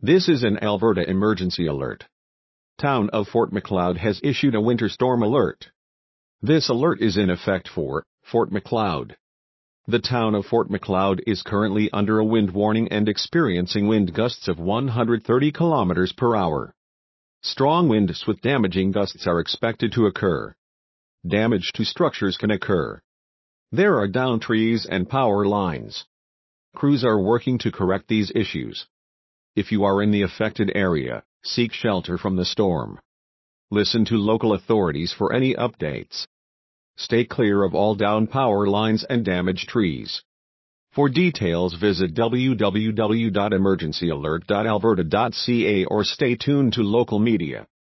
This is an Alberta emergency alert. Town of Fort Macleod has issued a winter storm alert. This alert is in effect for Fort Macleod. The town of Fort Macleod is currently under a wind warning and experiencing wind gusts of 130 km per hour. Strong winds with damaging gusts are expected to occur. Damage to structures can occur. There are downed trees and power lines. Crews are working to correct these issues. If you are in the affected area, seek shelter from the storm. Listen to local authorities for any updates. Stay clear of all downed power lines and damaged trees. For details, visit www.emergencyalert.alberta.ca or stay tuned to local media.